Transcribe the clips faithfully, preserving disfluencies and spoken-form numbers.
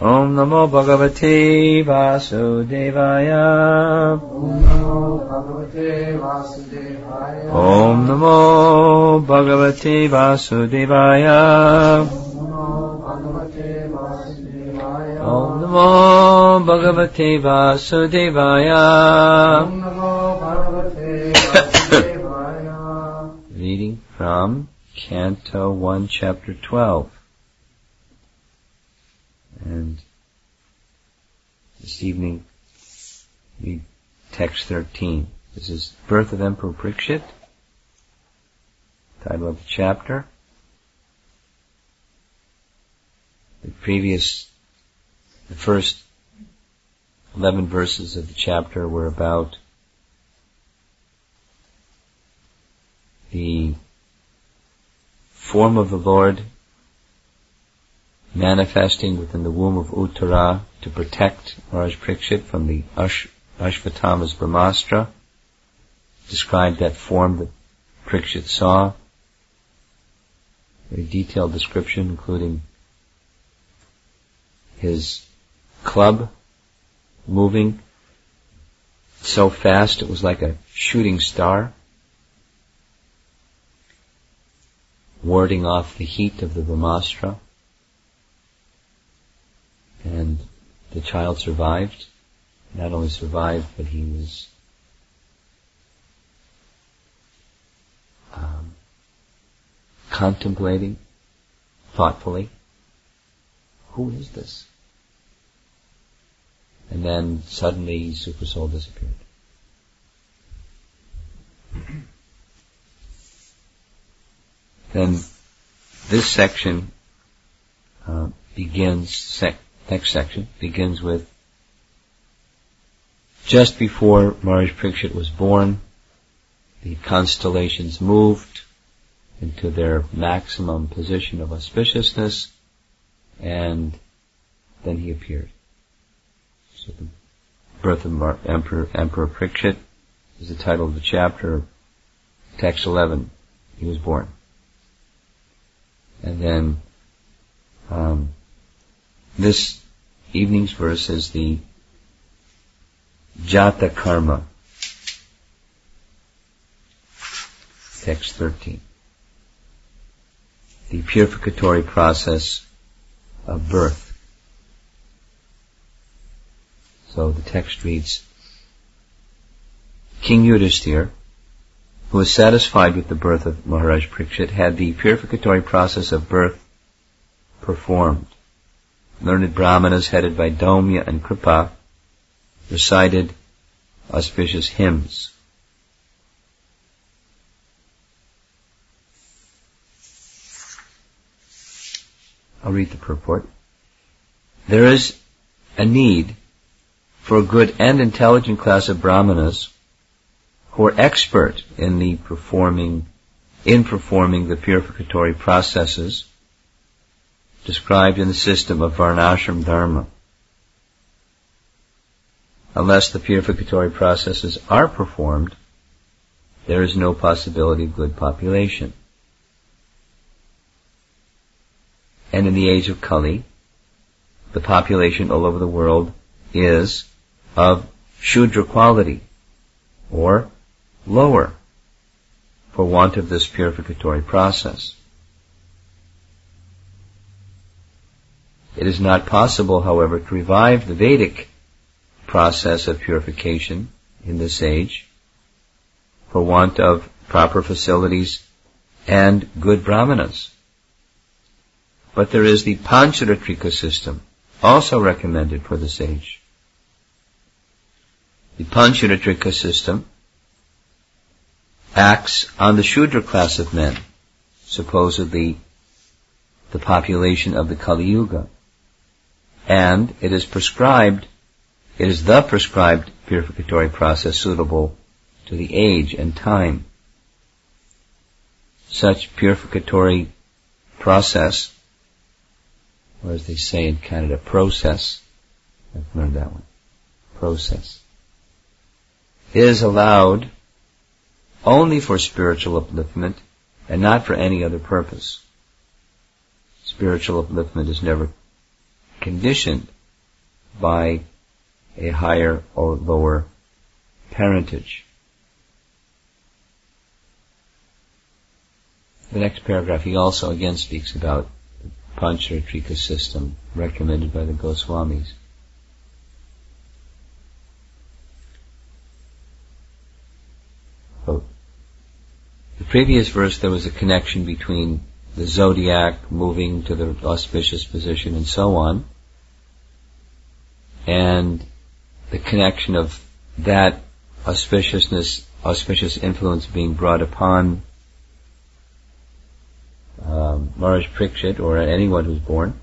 Om Namo Bhagavate Vasudevaya. Om Namo Bhagavate Vasudevaya. Om Namo Bhagavate Vasudevaya. Om Namo Bhagavate Vasudevaya. Om Namo Bhagavate Vasudevaya. Reading from Canto one, Chapter twelve. And this evening, read text thirteen. This is Birth of Emperor Parikshit, title of the chapter. The previous, the first eleven verses of the chapter were about the form of the Lord manifesting within the womb of Uttara to protect Maharaj Parikshit from the Ash- Ashvatthama's Brahmastra. Described that form that Parikshit saw. Very detailed description, including his club moving so fast it was like a shooting star, warding off the heat of the Brahmastra. And the child survived. Not only survived, but he was um, contemplating thoughtfully, who is this? And then suddenly Super Soul disappeared. Then this section uh, begins, sec- next section begins with just before Maharaj Parikshit was born, the constellations moved into their maximum position of auspiciousness, and then he appeared. So the birth of Mar- Emperor, Emperor Parikshit is the title of the chapter. Text eleven, he was born. And then um, this evening's verse is the Jata Karma. Text thirteen. The purificatory process of birth. So the text reads, King Yudhishthira, who was satisfied with the birth of Maharaj Parikshit, had the purificatory process of birth performed. Learned Brahmanas headed by Daumya and Kripa recited auspicious hymns. I'll read the purport. There is a need for a good and intelligent class of Brahmanas who are expert in the performing, in performing the purificatory processes described in the system of Varnashram Dharma. Unless the purificatory processes are performed, there is no possibility of good population. And in the age of Kali, the population all over the world is of Shudra quality, or lower, for want of this purificatory process. It is not possible, however, to revive the Vedic process of purification in this age for want of proper facilities and good brahmanas. But there is the Pancharatrika system, also recommended for this age. The Pancharatrika system acts on the Shudra class of men, supposedly the population of the Kali Yuga, and it is prescribed, it is the prescribed purificatory process suitable to the age and time. Such purificatory process, or as they say in Canada, process, I've learned that one, process, is allowed only for spiritual upliftment and not for any other purpose. Spiritual upliftment is never conditioned by a higher or lower parentage. The next paragraph, he also again speaks about the Pancharatrika system recommended by the Goswamis. So, the previous verse, there was a connection between the zodiac moving to the auspicious position and so on, and the connection of that auspiciousness, auspicious influence being brought upon um, Maharaj Parikshit or anyone who's born,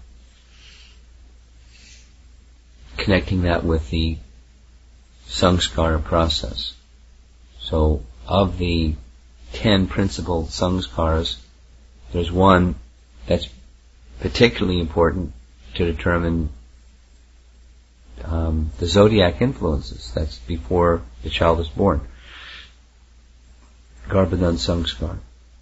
connecting that with the samskara process. So, of the ten principal samskaras, there's one that's particularly important to determine um, the zodiac influences. That's before the child is born. Garbhadan Samskar.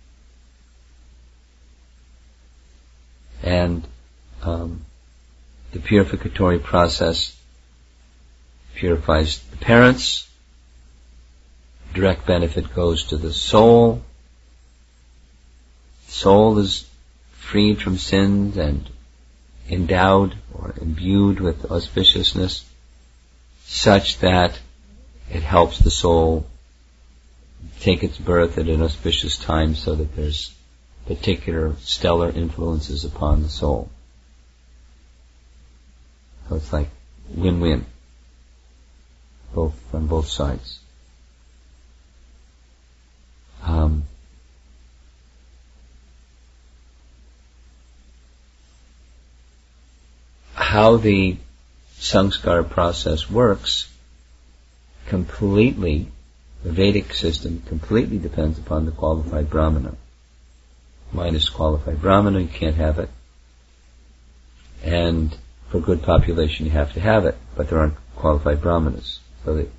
And um, the purificatory process purifies the parents. Direct benefit goes to the soul. Soul is freed from sins and endowed or imbued with auspiciousness such that it helps the soul take its birth at an auspicious time so that there's particular stellar influences upon the soul. So it's like win-win, both on both sides. Um, how the samskara process works completely, the Vedic system completely depends upon the qualified brahmana. Minus qualified brahmana, you can't have it. And for good population, you have to have it, but there aren't qualified brahmanas. So that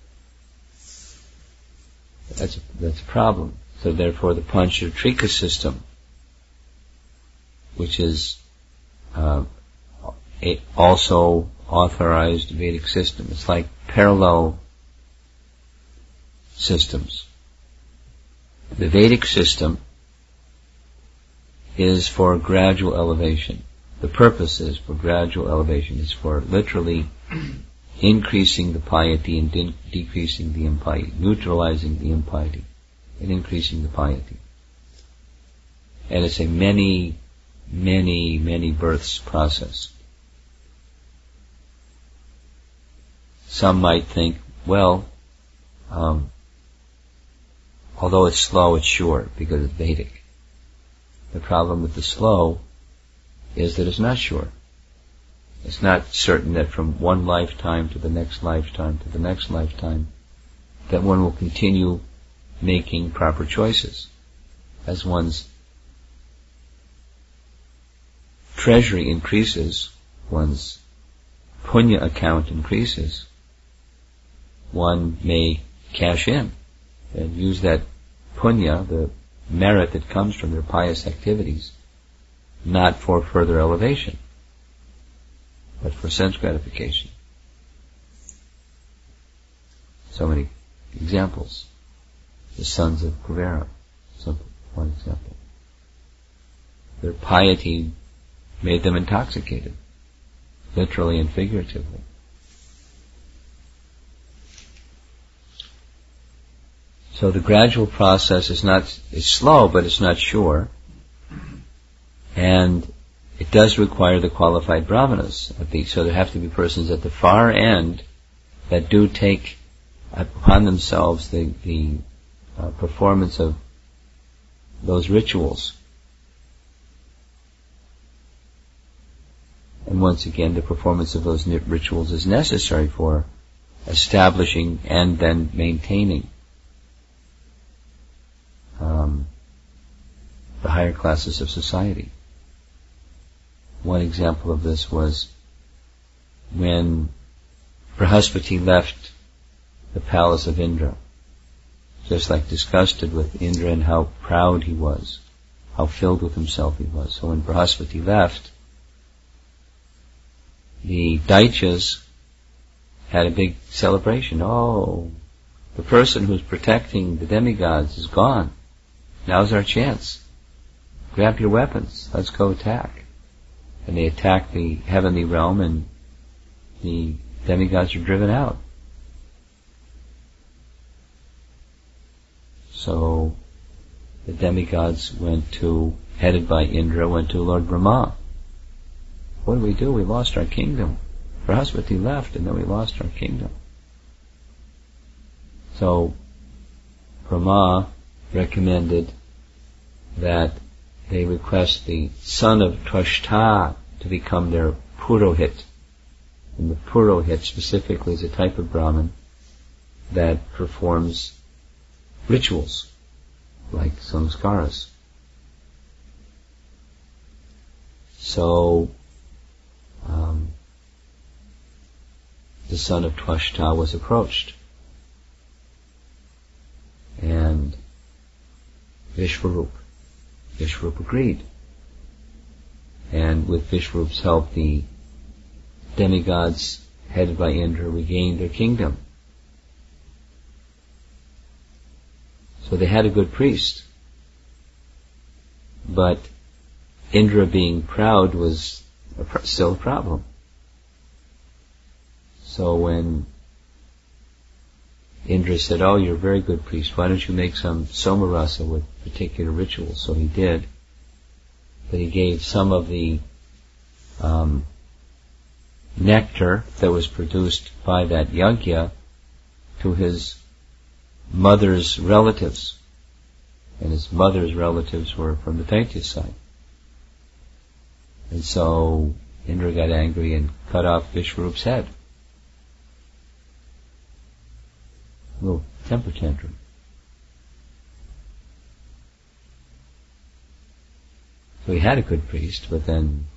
that's a, that's a problem. So therefore, the Pancharatrika system, which is uh, a also authorized Vedic system, it's like parallel systems. The Vedic system is for gradual elevation. The purpose is for gradual elevation. It's for literally increasing the piety and de- decreasing the impiety, neutralizing the impiety and increasing the piety. And it's a many, many, many births process. Some might think, well, um, although it's slow, it's sure because it's Vedic. The problem with the slow is that it's not sure. It's not certain that from one lifetime to the next lifetime to the next lifetime that one will continue making proper choices. As one's treasury increases, one's punya account increases, one may cash in and use that punya, the merit that comes from their pious activities, not for further elevation, but for sense gratification. So many examples. The sons of Kuvera, simple, one example. Their piety made them intoxicated, literally and figuratively. So the gradual process is not, is slow, but it's not sure. And it does require the qualified brahmanas. At the, so there have to be persons at the far end that do take upon themselves the, the uh, performance of those rituals. And once again, the performance of those rituals is necessary for establishing and then maintaining um, the higher classes of society. One example of this was when Brihaspati left the palace of Indra, just like disgusted with Indra and how proud he was, how filled with himself he was. So when Brihaspati left, the Daityas had a big celebration. Oh, the person who's protecting the demigods is gone. Now's our chance. Grab your weapons. Let's go attack. And they attack the heavenly realm, and the demigods are driven out. So the demigods went to, headed by Indra, went to Lord Brahma. What do we do? We lost our kingdom. Brahaspati left, and then we lost our kingdom. So Brahma recommended that they request the son of Twashta to become their Purohit. And the Purohit specifically is a type of Brahmin that performs rituals, like samskaras. So, um, the son of Twashta was approached. And Vishwarup, Vishwarup agreed. And with Vishwarup's help, the demigods, headed by Indra, regained their kingdom. So they had a good priest. But Indra being proud was a pr- still a problem. So when Indra said, oh, you're a very good priest, why don't you make some somarasa with particular rituals? So he did. But he gave some of the um, nectar that was produced by that yajna to his mother's relatives. And his mother's relatives were from the Daitya side. And so Indra got angry and cut off Vishwarup's head. A little temper tantrum. So he had a good priest, but then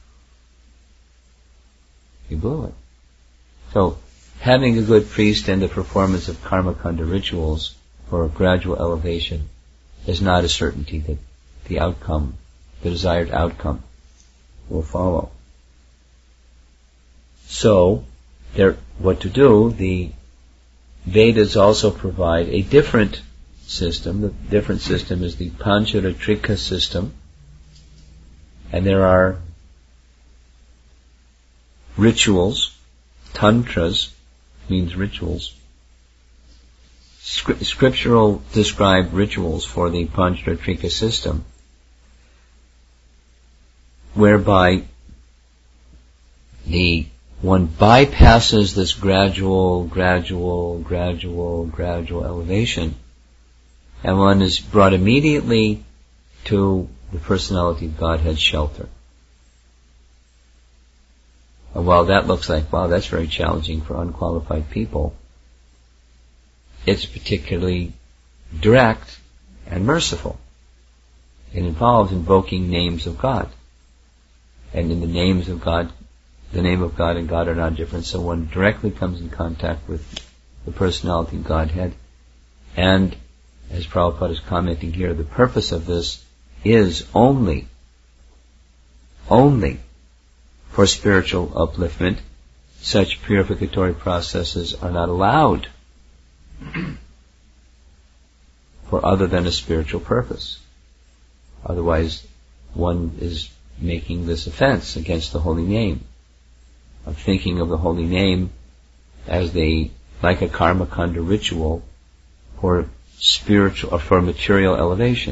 he blew it. So having a good priest and the performance of karmakanda rituals for a gradual elevation is not a certainty that the outcome, the desired outcome, will follow. So, there, what to do? The Vedas also provide a different system. The different system is the Pancharatrika system. And there are rituals, tantras means rituals, Scri- scriptural described rituals for the Pancharatrika system, whereby the one bypasses this gradual, gradual, gradual, gradual elevation, and one is brought immediately to the personality of Godhead's shelter. And while that looks like, wow, that's very challenging for unqualified people, it's particularly direct and merciful. It involves invoking names of God. And in the names of God, the name of God and God are not different, so one directly comes in contact with the personality of Godhead. And, as Prabhupada is commenting here, the purpose of this is only, only for spiritual upliftment. Such purificatory processes are not allowed for other than a spiritual purpose. Otherwise, one is making this offense against the holy name, of thinking of the holy name as the, like a karmakanda ritual for spiritual, or for material elevation.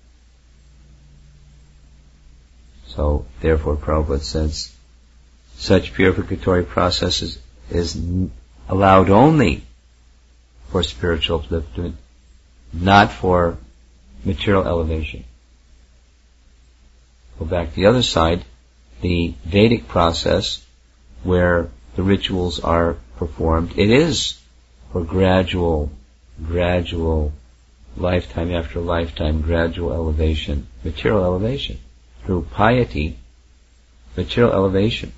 So, therefore, Prabhupada says, such purificatory processes is allowed only for spiritual upliftment, not for material elevation. Go back to the other side, the Vedic process, where the rituals are performed, it is for gradual, gradual, lifetime after lifetime, gradual elevation, material elevation. Through piety, material elevation.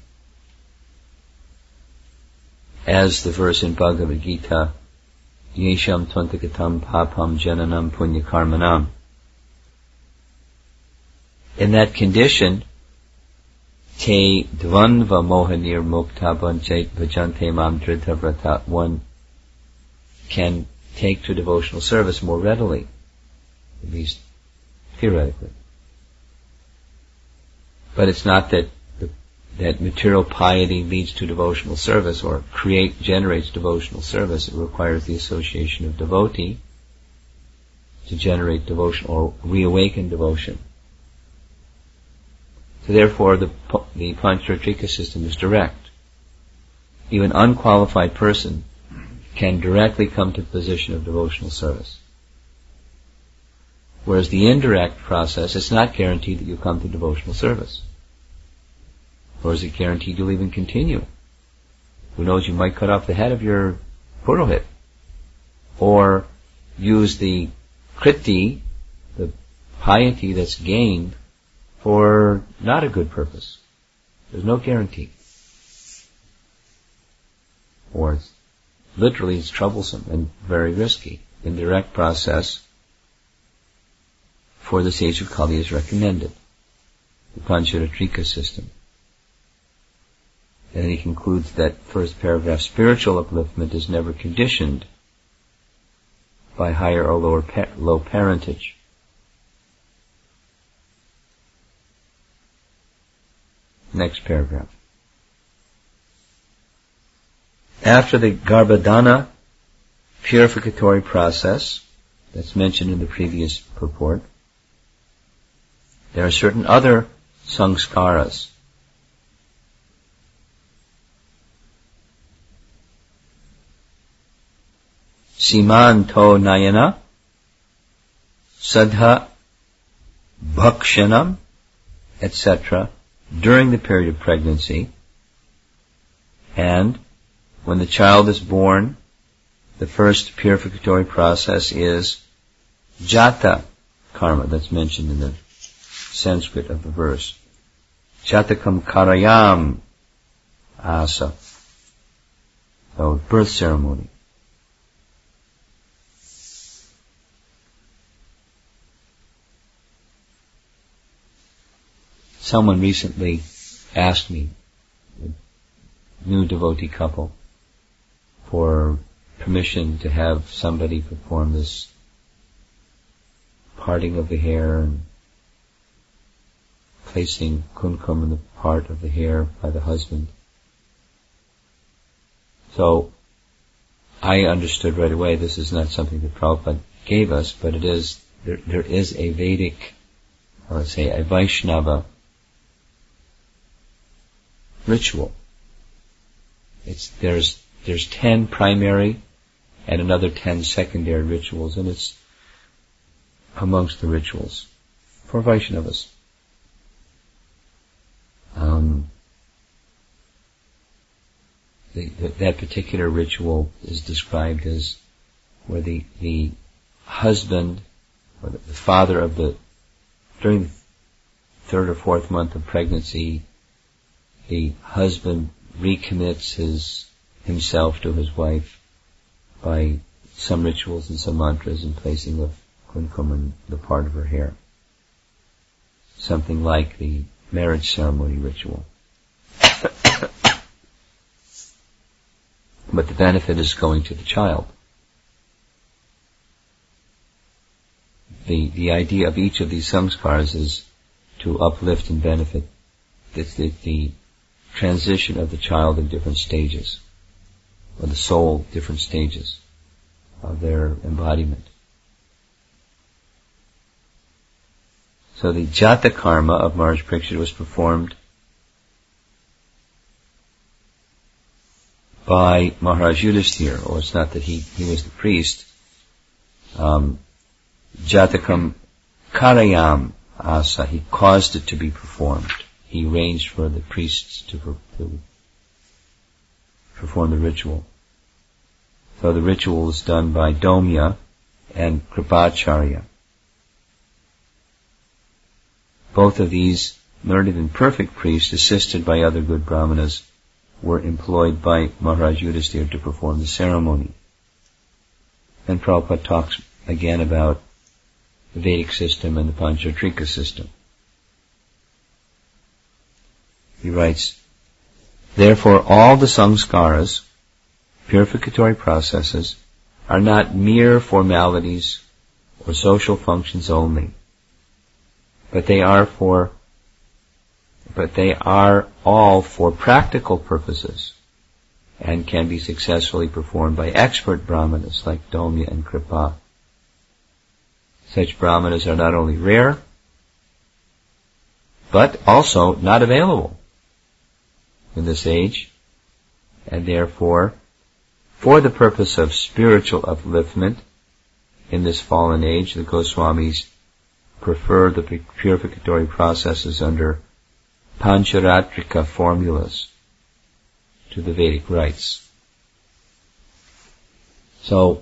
As the verse in Bhagavad Gita, Yesham Twantakatam Papam Jananam Punya Karmanam. In that condition, te dvanva mohanir mukta banchait bhajante mam dridha vrata. One can take to devotional service more readily, at least theoretically. But it's not that the, that material piety leads to devotional service or create generates devotional service. It requires the association of devotee to generate devotion or reawaken devotion. So therefore, the the Pancharatrika system is direct. Even an unqualified person can directly come to the position of devotional service. Whereas the indirect process, it's not guaranteed that you'll come to devotional service. Or is it guaranteed you'll even continue? Who knows, you might cut off the head of your purohit. Or use the kriti, the piety that's gained, for not a good purpose. There's no guarantee. Or it's, literally it's troublesome and very risky. Indirect process for the sage of Kali is recommended. The Pancharatrika system. And he concludes that first paragraph, spiritual upliftment is never conditioned by higher or lower pa- low parentage. Next paragraph. After the Garbhadana purificatory process that's mentioned in the previous purport, there are certain other sanskaras. Simanto Nayana, Sadha Bhakshanam, et cetera, during the period of pregnancy, and when the child is born, the first purificatory process is Jata karma, that's mentioned in the Sanskrit of the verse. Jatakam karayam asa. So, birth ceremony. Someone recently asked me, a new devotee couple, for permission to have somebody perform this parting of the hair and placing kumkum in the part of the hair by the husband. So, I understood right away this is not something that Prabhupada gave us, but it is, there, there is a Vedic, or let's say a Vaishnava ritual. It's, there's, there's ten primary and another ten secondary rituals, and it's amongst the rituals for Vaishnavas. Um, the, the, that particular ritual is described as where the, the husband, or the, the father of the, during the third or fourth month of pregnancy, the husband recommits his himself to his wife by some rituals and some mantras and placing of kumkum in the part of her hair. Something like the marriage ceremony ritual. But the benefit is going to the child. The the idea of each of these samskaras is to uplift and benefit the, the, the transition of the child in different stages, or the soul, different stages of their embodiment. So the Jata karma of Maharaj Parikshit was performed by Maharaj Yudhisthira, or it's not that he, he was the priest. Um, Jatakam karayam asa, he caused it to be performed. He arranged for the priests to, to perform the ritual. So the ritual was done by Domya and Kripacharya. Both of these learned and perfect priests, assisted by other good brahmanas, were employed by Maharaj Yudhisthira to perform the ceremony. And Prabhupada talks again about the Vedic system and the Pancharatrika system. He writes, therefore all the samskaras, purificatory processes, are not mere formalities or social functions only, but they are for, but they are all for practical purposes and can be successfully performed by expert brahmanas like Domya and Kripa. Such brahmanas are not only rare, but also not available in this age, and therefore, for the purpose of spiritual upliftment in this fallen age, the Goswamis prefer the purificatory processes under Pancharatrika formulas to the Vedic rites. So,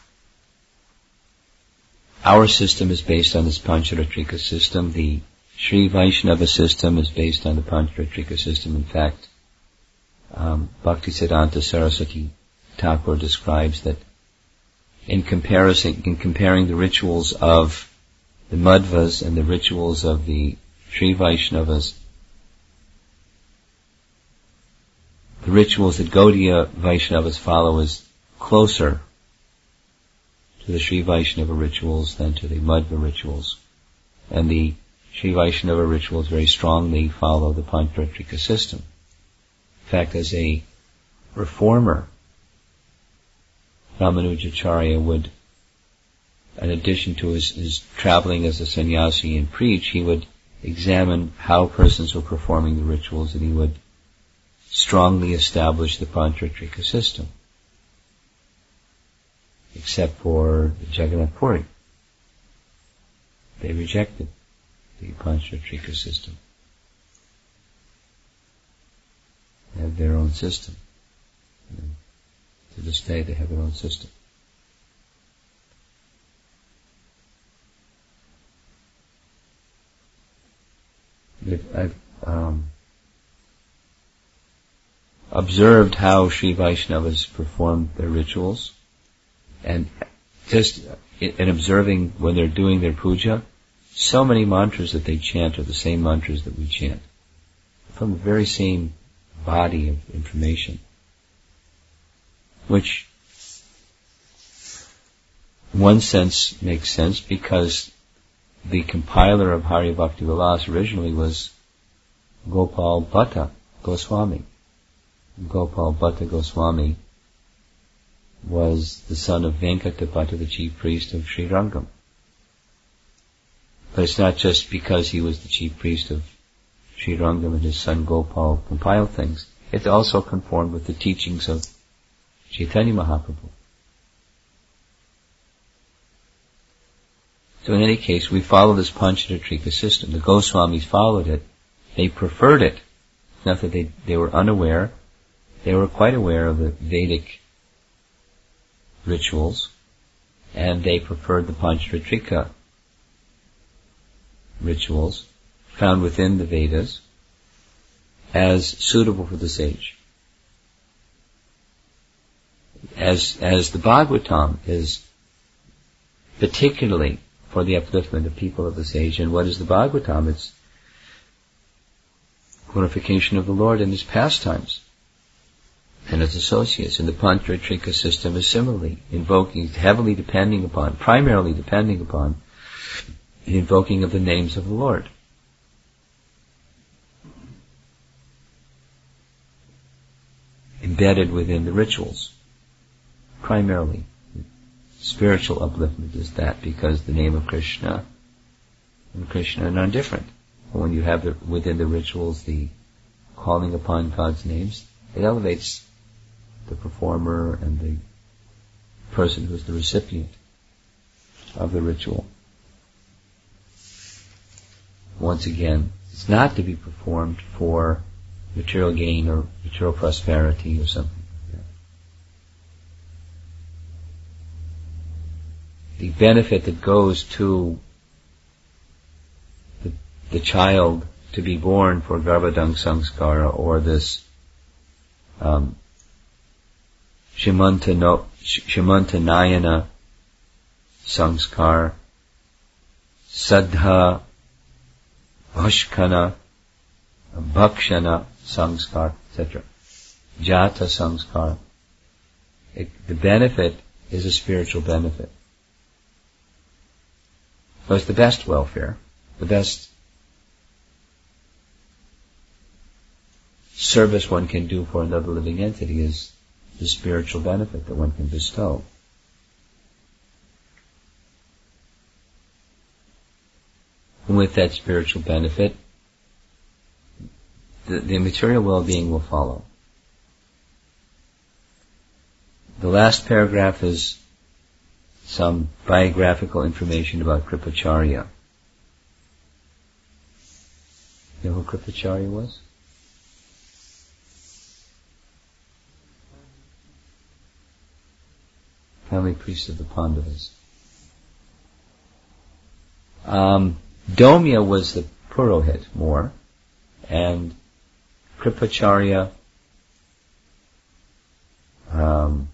our system is based on this Pancharatrika system. The Sri Vaishnava system is based on the Pancharatrika system. In fact, um, Bhaktisiddhanta Saraswati Thakur describes that in comparison, in comparing the rituals of the Madhvas and the rituals of the Sri Vaishnavas, the rituals that Gaudiya Vaishnavas follow is closer to the Sri Vaishnava rituals than to the Madhva rituals. And the Sri Vaishnava rituals very strongly follow the Pancharatrika system. In fact, as a reformer, Ramanujacharya would, in addition to his, his traveling as a sannyasi and preach, he would examine how persons were performing the rituals, and he would strongly establish the Pancharatrika system. Except for the Jagannath Puri. They rejected the Pancharatrika system. They have their own system. And to this day they have their own system. I've um, observed how Sri Vaishnavas perform their rituals, and just in observing when they're doing their puja, so many mantras that they chant are the same mantras that we chant, from the very same body of information, which in one sense makes sense because the compiler of Hari Bhakti Vilas originally was Gopal Bhatta Goswami. Gopal Bhatta Goswami was the son of Venkata Bhatta, the chief priest of Sri Rangam. But it's not just because he was the chief priest of Sri Rangam and his son Gopal compiled things. It also conformed with the teachings of Chaitanya Mahaprabhu. So in any case, we follow this Pancharatrika system. The Goswamis followed it. They preferred it. Not that they, they were unaware. They were quite aware of the Vedic rituals, and they preferred the Pancharatrika rituals found within the Vedas as suitable for this age. As, as the Bhagavatam is particularly for the upliftment of people of this age. And what is the Bhagavatam? It's glorification of the Lord and His pastimes and His associates. And the Pancharatrika system is similarly invoking, heavily depending upon, primarily depending upon the invoking of the names of the Lord. Embedded within the rituals. Primarily. Spiritual upliftment is that, because the name of Krishna and Krishna are non-different. When you have the, within the rituals the calling upon God's names, it elevates the performer and the person who is the recipient of the ritual. Once again, it's not to be performed for material gain or material prosperity or something. The benefit that goes to the, the child to be born for Garbhadang Samskara, or this um, Shimanta, no, Shimanta Nayana Samskar, Saddha Bhashkana bhakshana samskar, et cetera. Jata samskar. It, the benefit is a spiritual benefit. So it's the best welfare, the best service one can do for another living entity is the spiritual benefit that one can bestow. And with that spiritual benefit, the, the material well-being will follow. The last paragraph is some biographical information about Kripacharya. You know who Kripacharya was? Family priest of the Pandavas. Um, Domya was the Purohit more, and Kripacharya um,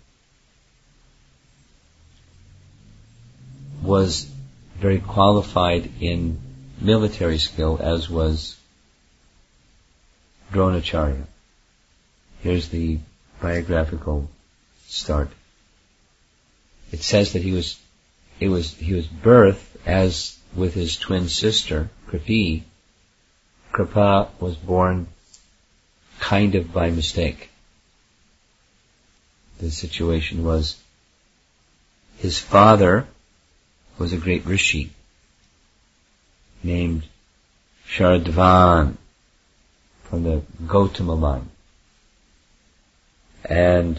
was very qualified in military skill, as was Dronacharya. Here's the biographical start. It says that he was, it was, he was birthed as with his twin sister, Kripi. Kripa was born kind of by mistake. The situation was, his father was a great rishi named Sharadvan from the Gautama line. And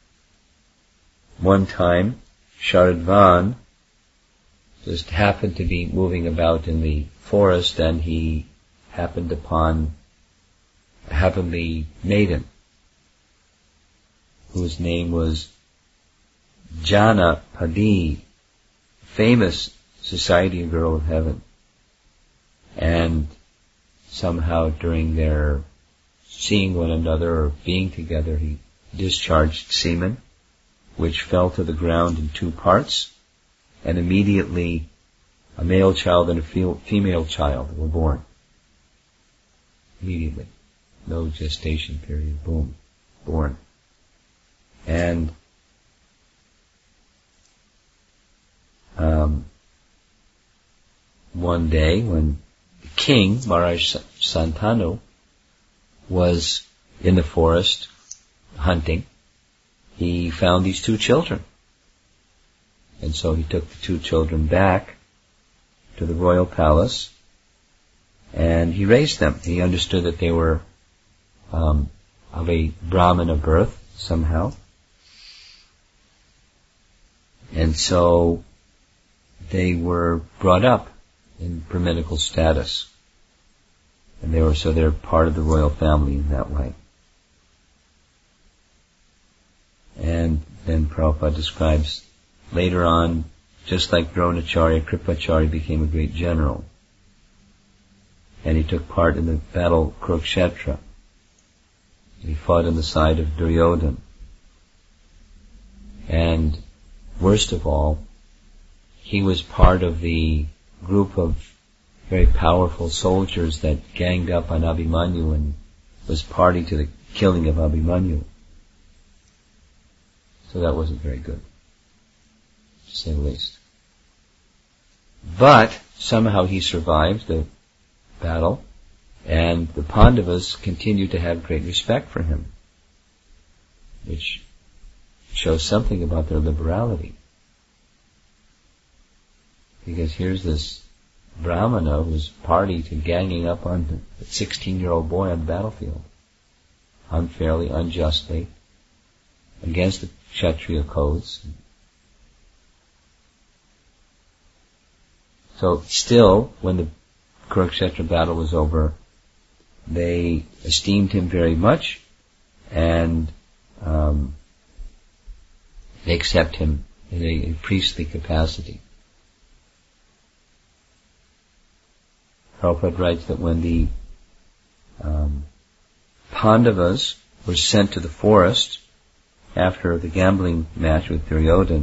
one time, Sharadvan just happened to be moving about in the forest, and he happened upon a heavenly maiden whose name was Janapadi, famous society girl of heaven. And somehow during their seeing one another or being together, he discharged semen, which fell to the ground in two parts, and immediately a male child and a female child were born. Immediately. No gestation period. Boom. Born. And um, one day when the king, Maharaj Santanu, was in the forest hunting, he found these two children. And so he took the two children back to the royal palace, and he raised them. He understood that they were um, of a Brahmana birth somehow. And so they were brought up in Brahminical status. And they were, so they're part of the royal family in that way. And then Prabhupada describes later on, just like Dronacharya, Kripacharya became a great general. And he took part in the battle Kurukshetra. He fought on the side of Duryodhana. And worst of all, he was part of the group of very powerful soldiers that ganged up on Abhimanyu and was party to the killing of Abhimanyu. So that wasn't very good, to say the least. But somehow he survived the battle, and the Pandavas continued to have great respect for him, which shows something about their liberality. Because here's this Brahmana who's party to ganging up on a sixteen-year-old boy on the battlefield, unfairly, unjustly, against the Kshatriya codes. So still, when the Kurukshetra battle was over, they esteemed him very much, and um, they accept him in a, a priestly capacity. Prabhupada writes that when the um, Pandavas were sent to the forest after the gambling match with Duryodhana,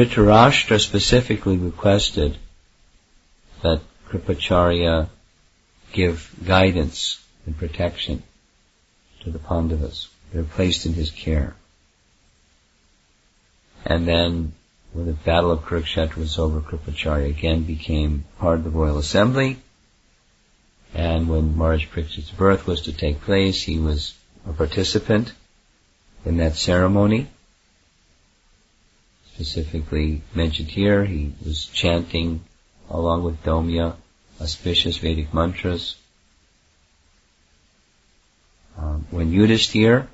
Dhritarashtra specifically requested that Kripacharya give guidance and protection to the Pandavas. They're placed in his care. And then, when the Battle of Kurukshetra was over, Kripacharya again became part of the royal assembly. And when Maharaj Parikshit's birth was to take place, he was a participant in that ceremony. Specifically mentioned here, he was chanting along with Domya auspicious Vedic mantras. Um, when Yudhishthira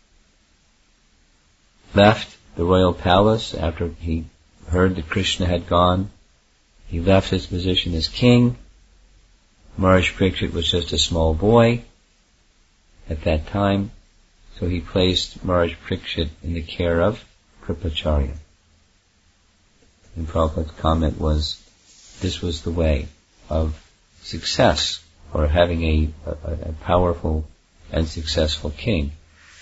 left the royal palace after he heard that Krishna had gone, he left his position as king. Maharaj Parikshit was just a small boy at that time, so he placed Maharaj Parikshit in the care of Kripacharya. And Prabhupada's comment was, this was the way of success, or having a, a, a powerful and successful king,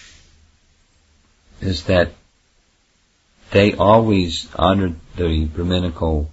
is that they always honored the Brahminical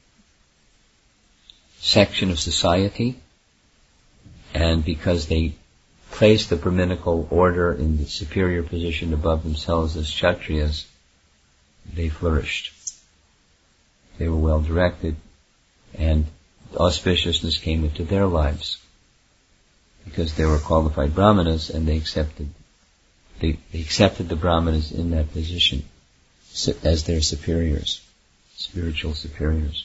section of society, and because they placed the Brahminical order in the superior position above themselves as Kshatriyas, they flourished. They were well directed, and auspiciousness came into their lives because they were qualified Brahmanas, and they accepted they, they accepted the Brahmanas in that position as their superiors, spiritual superiors.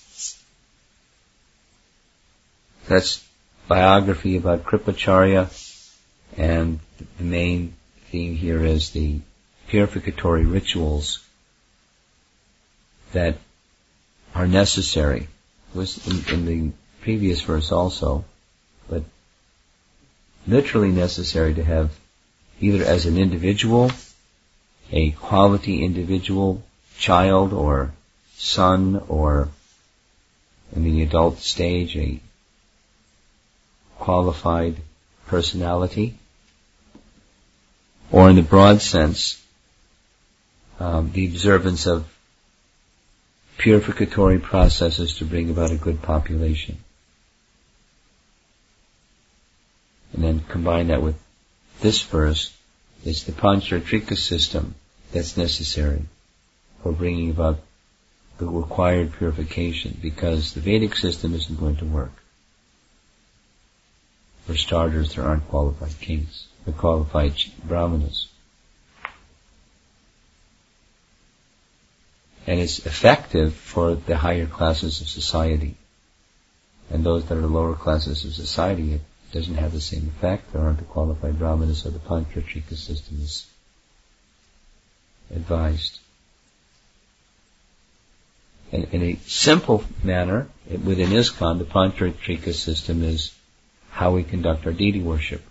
That's biography about Kripacharya, and the main theme here is the purificatory rituals that are necessary. It was in, in the previous verse also, but literally necessary to have either as an individual, a quality individual, child or son, or in the adult stage, a qualified personality, or in the broad sense, um, the observance of purificatory processes to bring about a good population. And then combine that with this verse, is the Pancharatrika system that's necessary for bringing about the required purification, because the Vedic system isn't going to work. For starters, there aren't qualified kings, they're qualified brahmanas. And it's effective for the higher classes of society. And those that are lower classes of society, it doesn't have the same effect. There aren't the qualified brahmanas, so the Pancharatrika system is advised. In, in a simple manner, within ISKCON, the Pancharatrika system is how we conduct our deity worship.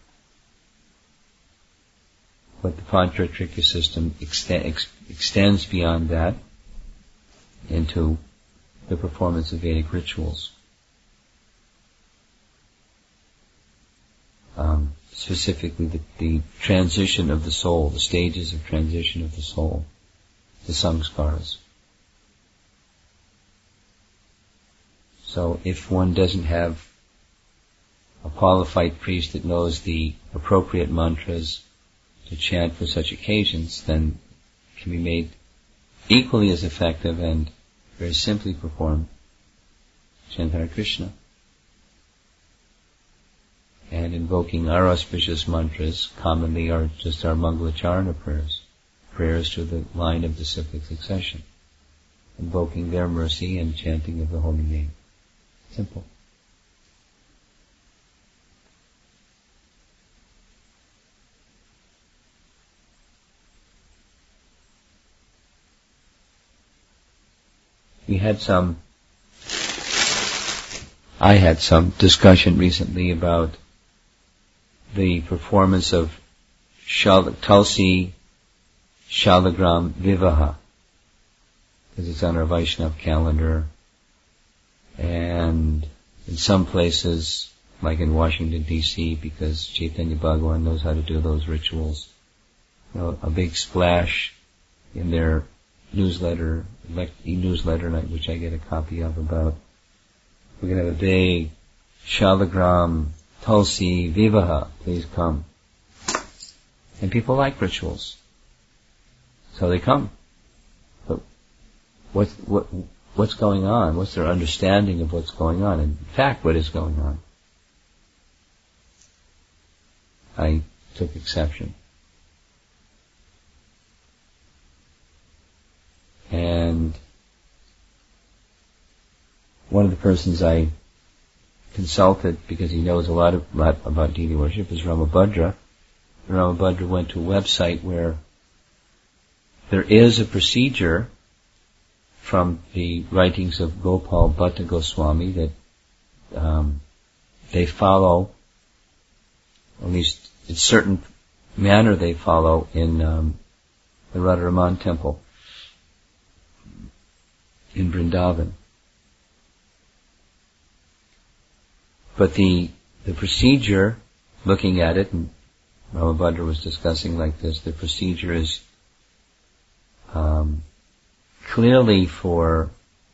But the Pancharatrika system extend, ex, extends beyond that into the performance of Vedic rituals. Um, specifically the, the transition of the soul, the stages of transition of the soul, the samskaras. So if one doesn't have a qualified priest that knows the appropriate mantras to chant for such occasions, then it can be made equally as effective and very simply performed chant Hare Krishna. And invoking our auspicious mantras commonly are just our Mangalacharana prayers, prayers to the line of disciplic succession, invoking their mercy and chanting of the holy name. Simple. We had some, I had some discussion recently about the performance of Shal- Tulsi Shalagram Vivaha, because it's on our Vaishnava calendar, and in some places, like in Washington D C, because Chaitanya Bhagavan knows how to do those rituals, you know, a big splash in their newsletter, like e-newsletter, which I get a copy of, about we're going to have a big Shalagram, Tulsi, Vivaha, please come. And people like rituals. So they come. But what's, what, what's going on? What's their understanding of what's going on? In fact, what is going on? I took exception. And one of the persons I consulted, because he knows a lot, of, lot about deity worship, is Ramabhadra. Ramabhadra went to a website where there is a procedure from the writings of Gopal Bhatta Goswami that um, they follow, at least in a certain manner they follow in um, the Radharaman temple in Vrindavan. But the the procedure, looking at it, and Ramabhadra was discussing like this, the procedure is um, clearly for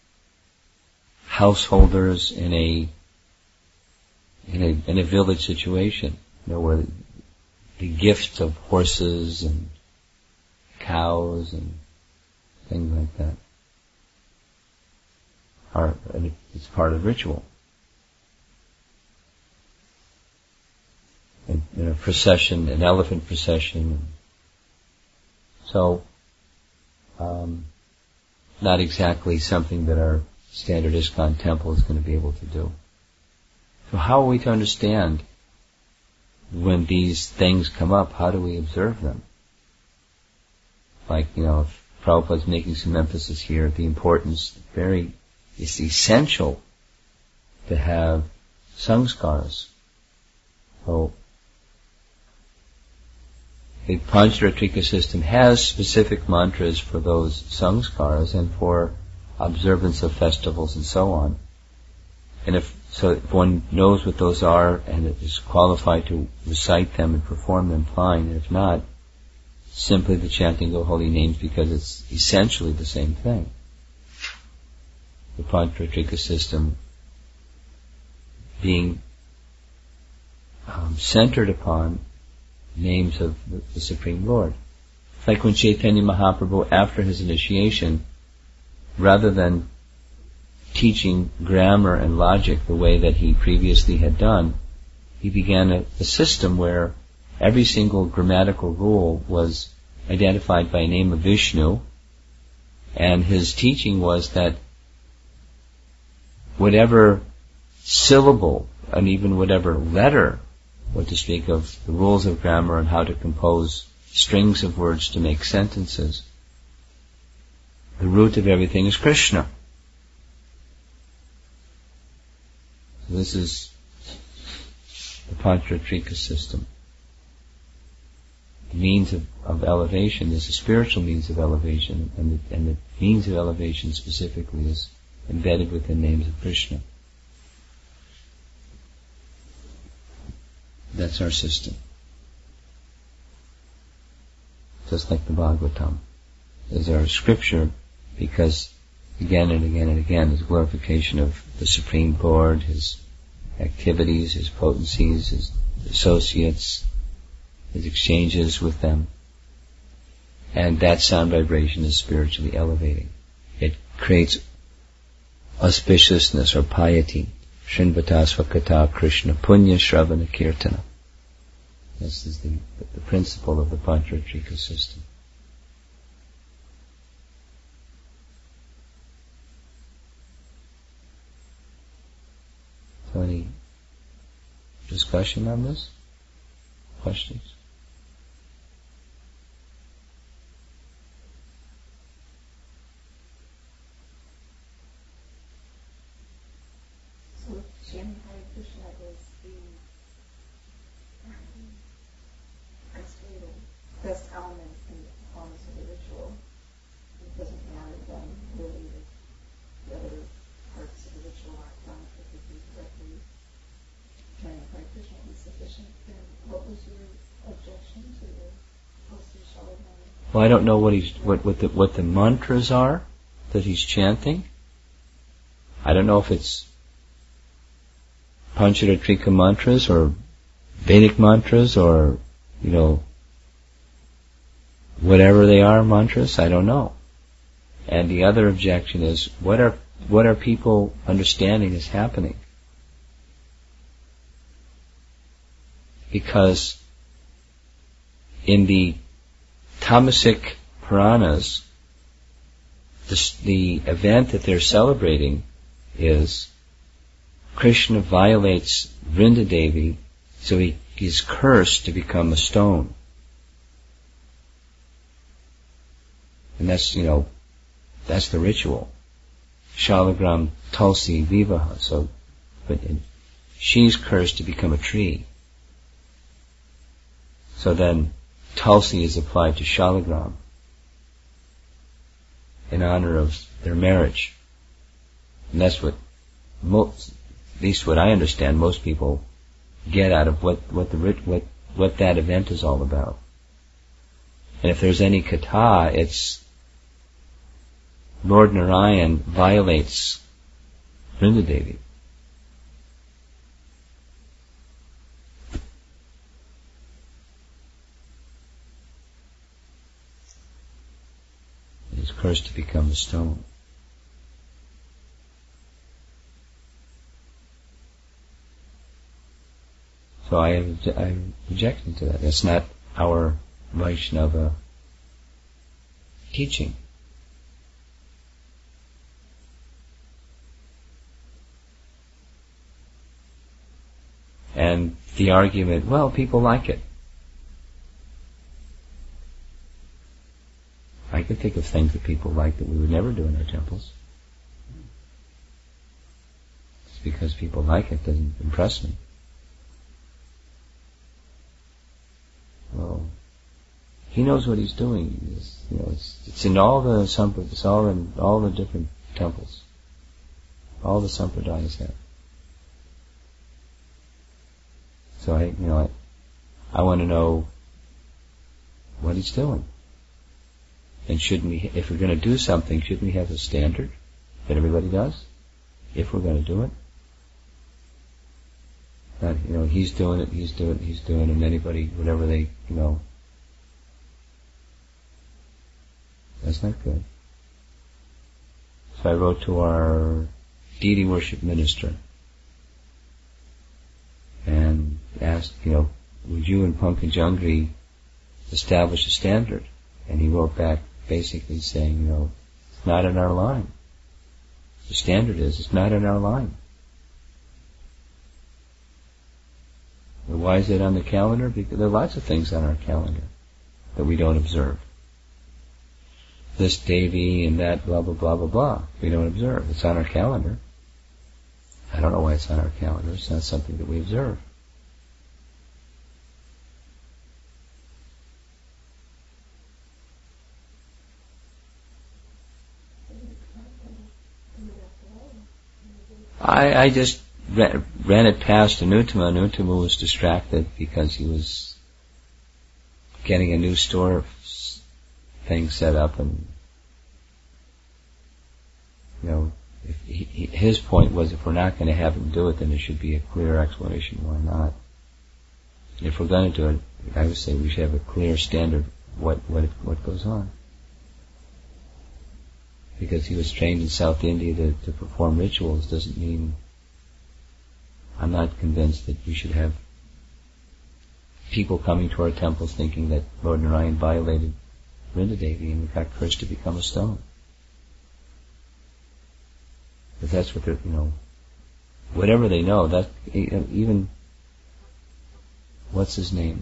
householders in a in a in a village situation, you know, where the gift of horses and cows and things like that are, and it's part of ritual. In, in a procession, an elephant procession. So, um, not exactly something that our standard ISKCON temple is going to be able to do. So how are we to understand when these things come up? How do we observe them? Like, you know, if Prabhupada's making some emphasis here, the importance, very, it's essential to have sanskars. So, the Pancharatrika system has specific mantras for those sanskars and for observance of festivals and so on. And if so, if one knows what those are and is qualified to recite them and perform them, fine. And if not, simply the chanting of holy names, because it's essentially the same thing. The Pancharatrika system being um, centered upon names of the, the Supreme Lord. It's like when Chaitanya Mahaprabhu, after his initiation, rather than teaching grammar and logic the way that he previously had done, he began a, a system where every single grammatical rule was identified by a name of Vishnu, and his teaching was that whatever syllable and even whatever letter, what to speak of the rules of grammar and how to compose strings of words to make sentences, the root of everything is Krishna. So this is the Pancharatrika system. The means of, of elevation is a spiritual means of elevation, and the, and the means of elevation specifically is embedded within names of Krishna. That's our system. Just like the Bhagavatam is our scripture, because again and again and again is glorification of the Supreme Lord, His activities, His potencies, His associates, His exchanges with them. And that sound vibration is spiritually elevating. It creates auspiciousness or piety. Shrinvatasva Kata Krishna Punya Shravana Kirtana. This is the, the principle of the Pancharatrika system. So any discussion on this? Questions? So chanting Hare Krishna is the um, best way to, best element in the performance of the ritual. It doesn't matter then really if the other parts of the ritual aren't done, if it could be directly chanting Hare Krishna is sufficient. Then what was your objection to the Tulsi Shalagram? Well, I don't know what he's what what the what the mantras are that he's chanting. I don't know if it's Pancharatrika mantras or Vedic mantras or, you know, whatever they are mantras, I don't know. And the other objection is, what are what are people understanding is happening? Because in the Tamasic Puranas, the, the event that they're celebrating is Krishna violates Vrindadevi, so he is cursed to become a stone. And that's, you know, that's the ritual. Shalagram Tulsi Vivaha. So, but she's cursed to become a tree. So then, Tulsi is applied to Shalagram in honor of their marriage. And that's what most, at least what I understand, most people get out of what, what the what what that event is all about. And if there's any katha, it's Lord Narayan violates Vrindadevi. He's cursed to become a stone. So I am I'm objecting to that. That's not our Vaishnava teaching. And the argument, well, people like it. I can think of things that people like that we would never do in our temples. It's because people like it doesn't impress me. Well, he knows what he's doing. It's, you know, it's, it's in all the sampradayas, it's all in all the different temples. All the sampradayas have. So I, you know, I, I want to know what he's doing. And shouldn't we, if we're going to do something, shouldn't we have a standard that everybody does? If we're going to do it? That, you know, he's doing it, he's doing it, he's doing it, and anybody, whatever they, you know, that's not good. So I wrote to our deity worship minister and asked, you know, would you and Pankaj Jangri establish a standard? And he wrote back basically saying, you know, it's not in our line. The standard is, it's not in our line. Well, why is it on the calendar? Because there are lots of things on our calendar that we don't observe. This Devi and that blah, blah, blah, blah, blah. We don't observe. It's on our calendar. I don't know why it's on our calendar. It's not something that we observe. I, I just ran, ran it past Anuttama. Anuttama was distracted because he was getting a new store thing set up, and you know, if he, he, his point was, if we're not going to have him do it, then there should be a clear explanation why not. If we're going to do it, I would say we should have a clear standard what what what goes on. Because he was trained in South India to, to perform rituals doesn't mean, I'm not convinced that we should have people coming to our temples thinking that Lord Narayan violated Vrindadevi and got cursed to become a stone. If that's what they're, you know, whatever they know, that even, what's his name?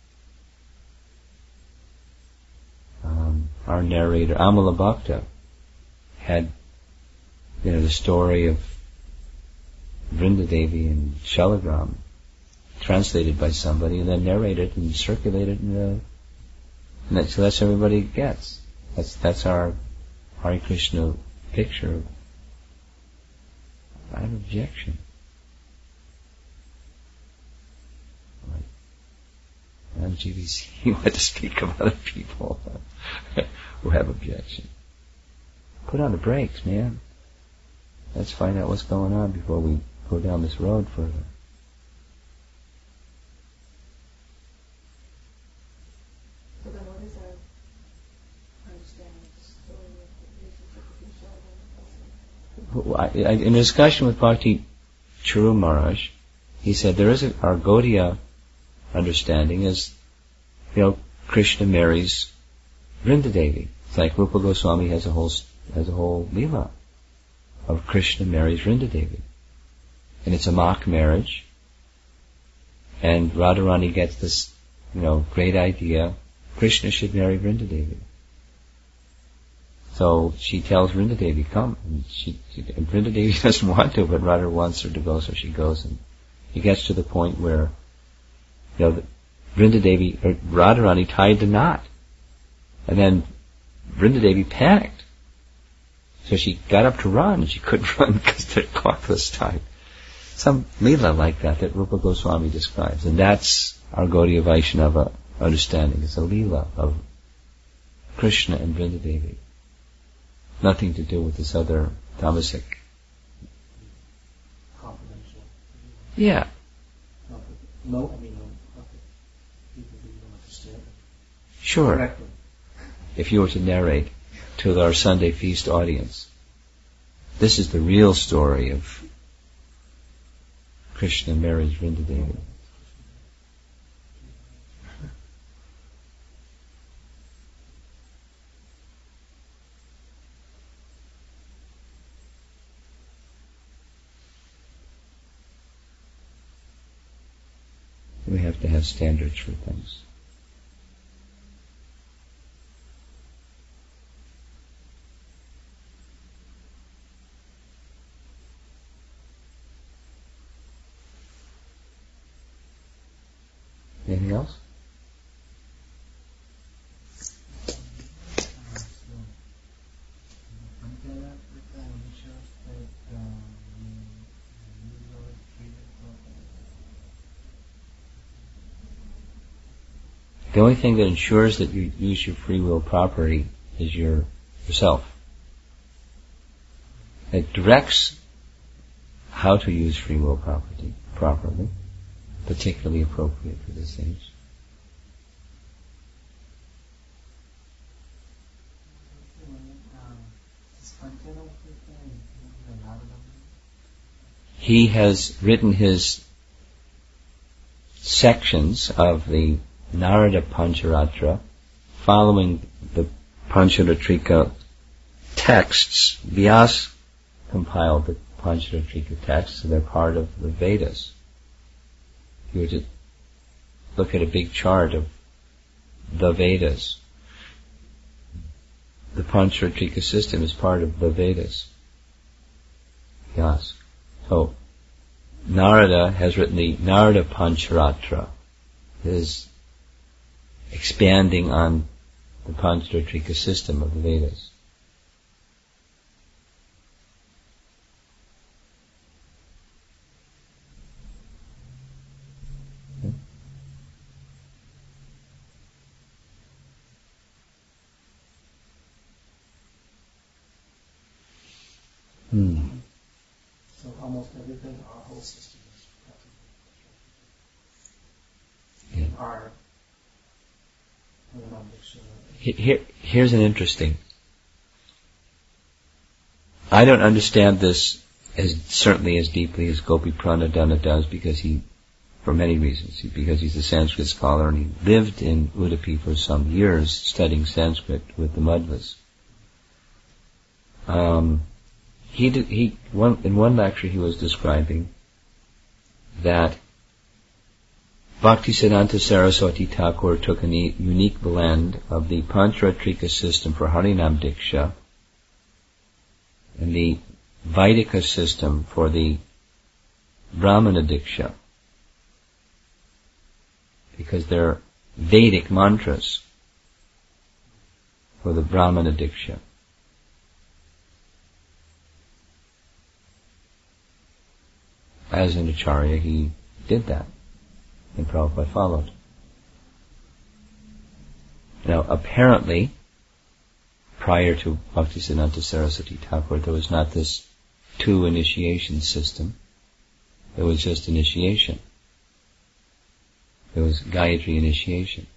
Um, our narrator, Amala Bhakta, had, you know, the story of Vrindadevi and Shalagram translated by somebody and then narrated and circulated, in the, and that, so that's everybody gets. That's that's our Hare Krishna picture. I have objection. I'm G V C. You want to speak of other people who have objection. Put on the brakes, man. Let's find out what's going on before we go down this road further. who, I, I, in a discussion with Bhakti Charu Maharaj, he said there is a, our Gaudiya understanding is, you know, Krishna marries Vrinda Devi. It's like Rupa Goswami has a whole has a whole lila of Krishna marries Vrinda Devi, and it's a mock marriage. And Radharani gets this, you know, great idea: Krishna should marry Vrinda Devi. So she tells Vrinda Devi, "Come." And she, she and Vrinda Devi doesn't want to, but Radha wants her to go, so she goes. And he gets to the point where, you know, the, Vrinda Devi, or Radharani tied the knot. And then Vrinda Devi panicked. So she got up to run, and she couldn't run because the cloth was tied. Some lila like that, that Rupa Goswami describes. And that's our Gaudiya Vaishnava understanding. It's a lila of Krishna and Vrinda Devi. Nothing to do with this other tamasic. Confidential. Yeah. No, I mean, no, people who don't understand. Sure. Correctly. If you were to narrate to our Sunday feast audience, this is the real story of Krishna marriage Vrinda Devi. We have to have standards for things. Anything else? The only thing that ensures that you use your free will properly is your yourself. It directs how to use free will property properly, particularly appropriate for this age. He has written his sections of the Narada Pancharatra following the Pancharatrika texts. Vyas compiled the Pancharatrika texts, so they're part of the Vedas. If you were to look at a big chart of the Vedas, the Pancharatrika system is part of the Vedas. Yes. So, Narada has written the Narada Pancharatra, his expanding on the Pancharatrika system of the Vedas. Okay. Hmm. So almost everything, our whole system is Yeah. our Here, here's an interesting. I don't understand this as certainly as deeply as Gopi Pranadhana does, because he, for many reasons, because he's a Sanskrit scholar and he lived in Udupi for some years studying Sanskrit with the Madhvas. Um, he did, he one in one lecture he was describing that Bhaktisiddhanta Saraswati Thakur took a unique blend of the Pancharatrika system for Harinam Diksha and the Vaidika system for the Brahmana Diksha, because they're Vedic mantras for the Brahmana Diksha. As an Acharya, he did that. And Prabhupada followed. Now, apparently, prior to Bhaktisiddhanta Saraswati Thakur, there was not this two initiation system. There was just initiation. There was Gayatri initiation.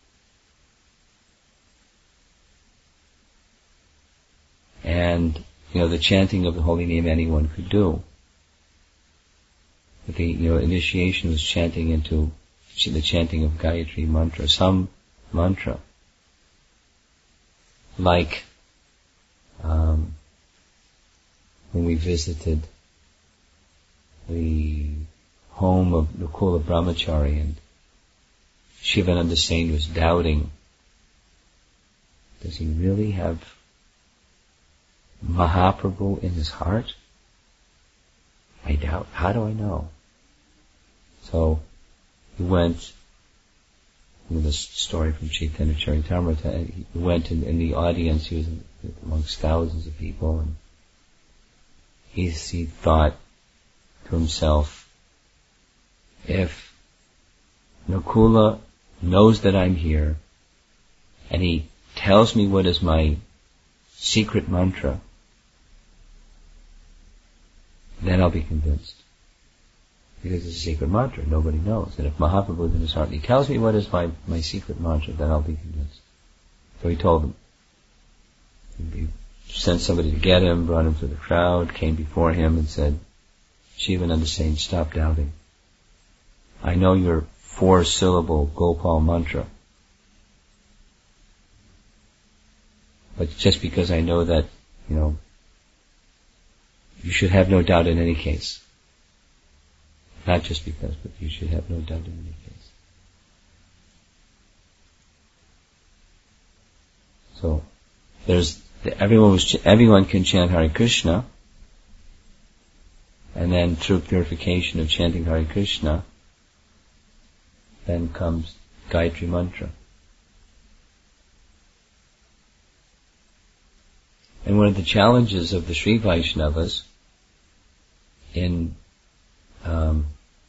And you know, the chanting of the holy name anyone could do. But the, you know, initiation was chanting into the chanting of Gayatri mantra, some mantra. Like, um, when we visited the home of Nakula Brahmachari and Shivananda Sain was doubting, does he really have Mahaprabhu in his heart? I doubt. How do I know? So he went, you know, this story from Chaitanya Charitamrita, he went in, in the audience, he was amongst thousands of people, and he, he thought to himself, if Nakula knows that I'm here, and he tells me what is my secret mantra, then I'll be convinced. Because it's a secret mantra, nobody knows. And if Mahaprabhu is in his heart, he tells me what is my, my secret mantra, then I'll be convinced. So he told him. He sent somebody to get him, brought him to the crowd, came before him and said, Shivananda Sain, stop doubting. I know your four-syllable Gopal mantra. But just because I know that, you know, you should have no doubt in any case. Not just because, but you should have no doubt in any case. So, there's, everyone was, everyone can chant Hare Krishna, and then through purification of chanting Hare Krishna, then comes Gayatri Mantra. And one of the challenges of the Sri Vaishnavas in um,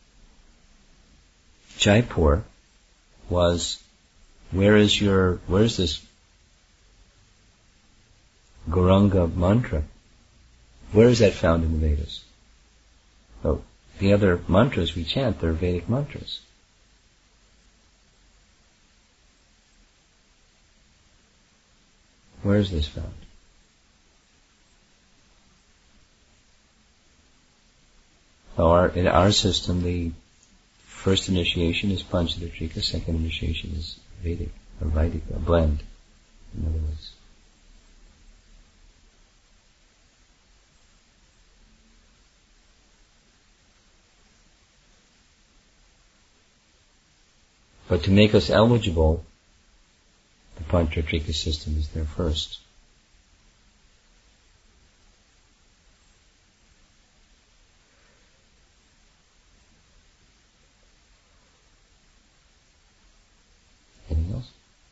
Jaipur was, where is your, where is this Gauranga mantra? Where is that found in the Vedas? So the other mantras we chant, they're Vedic mantras. Where is this found? So our, in our system, the first initiation is Panchadatrika, second initiation is Vedic, or Vedic, a blend, in other words. But to make us eligible, the Panchadatrika system is there first. Anything else?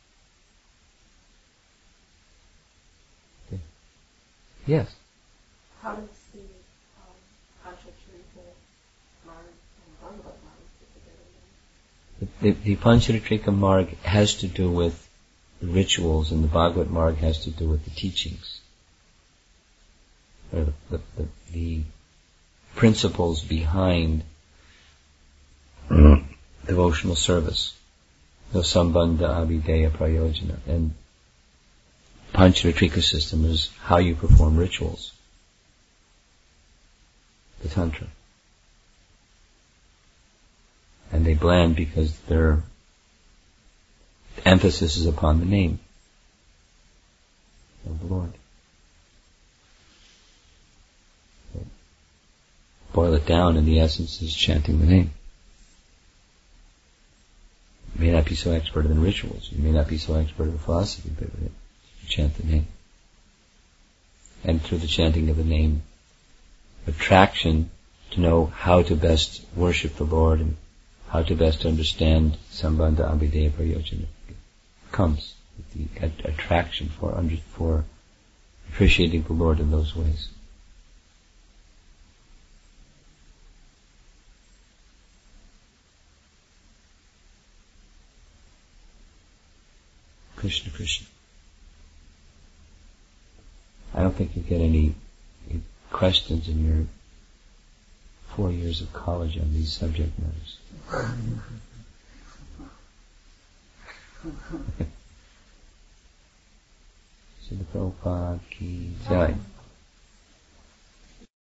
Okay. Yes. How does the um, Panchadatrika Marg and Bhagavad Marg fit together? The, the, the Panchadatrika Marg has to do with the rituals, and the Bhagavad Marg has to do with the teachings, or the, the, the, the principles behind devotional service. No Sambandha Abhideya Prayojana. And Panchadatrika system is how you perform rituals. The Tantra. And they blend because their emphasis is upon the name of the Lord. So boil it down, and the essence is chanting the name. You may not be so expert in rituals, you may not be so expert in philosophy, but you chant the name. And through the chanting of the name, attraction to know how to best worship the Lord and how to best understand Sambandha Abhideya Prayojana comes with the at- attraction for under, for appreciating the Lord in those ways. Krishna, Krishna. I don't think you get any questions in your four years of college on these subject matters. Srila Prabhupada ki jai.